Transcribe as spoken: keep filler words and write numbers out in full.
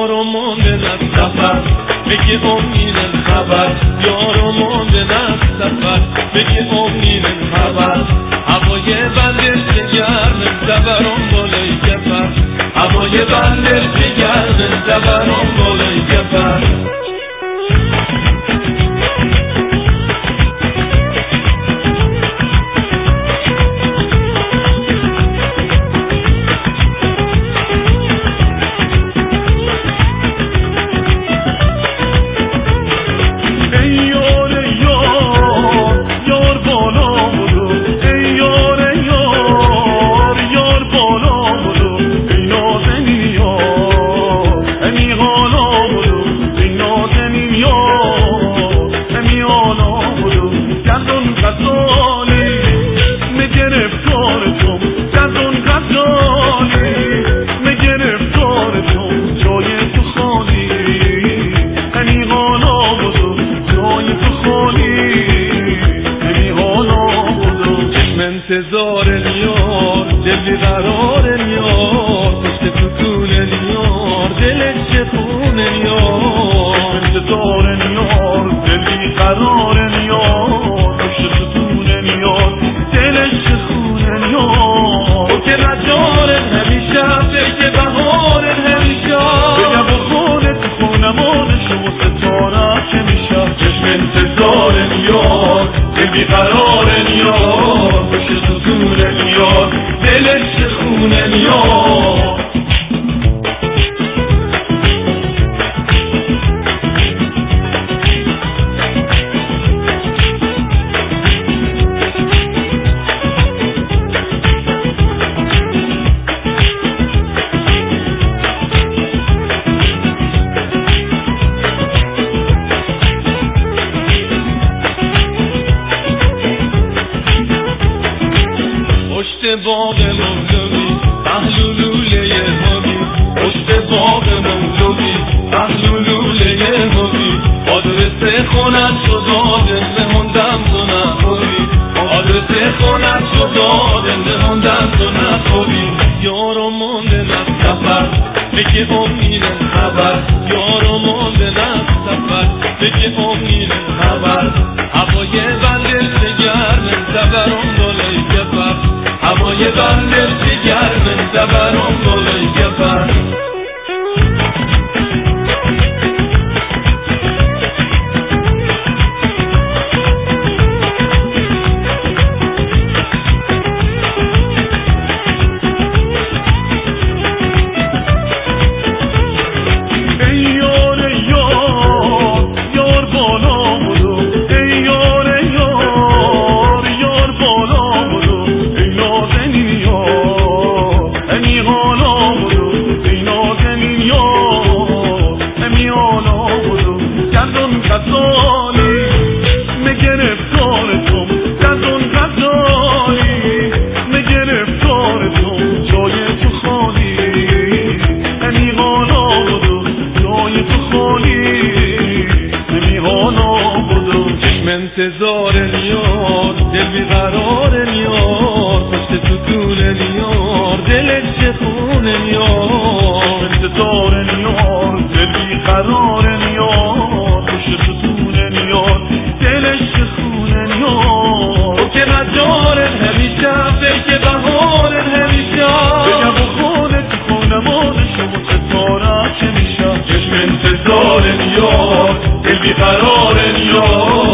یارو مونده از سفر بگی امینن خبر یارو مونده از سفر بگی امینن خبر هوای بندش گرم زبرم بالای گفر هوای بندش گرم زبرم بالای گفر انتظار نیار دل بیقرار نیار پشت ستون نیار دلش چخونه نیار انتظار نیار دل بیقرار نیار پشت ستون نیار دلش چخونه نیار تو که نجار همیشه که بهار همیشه بگم و خونه تو خونمان شما ستاره که میشه چشم انتظار نیار دل بیقرار نیار دلش خونه نیار باغ مولوی پهلو لوله همی پشت باغ مولوی پهلو لوله همی آدرس خونت شد نموندم تو نخوری آدرس خونت شد نموندم تو نخوری یارو مونده از سفر بگی امینن خبر یارو مونده از سفر بگی امینن خبر هوای بندش گرم زبرم بالای گفر هوای بندش گرم زبرم بالای گفر انتظار نیار دل بیقرار نیار پشت ستون نیار دلش چخونه نیار انتظار نیار دل بیقرار نیار پشت ستون نیار دلش چخونه نیار تو که نجار همیشه که بهار همیشه بگم و خونه تو خونمان شما ستاره که میشه چشم انتظار نیار دل بیقرار نیار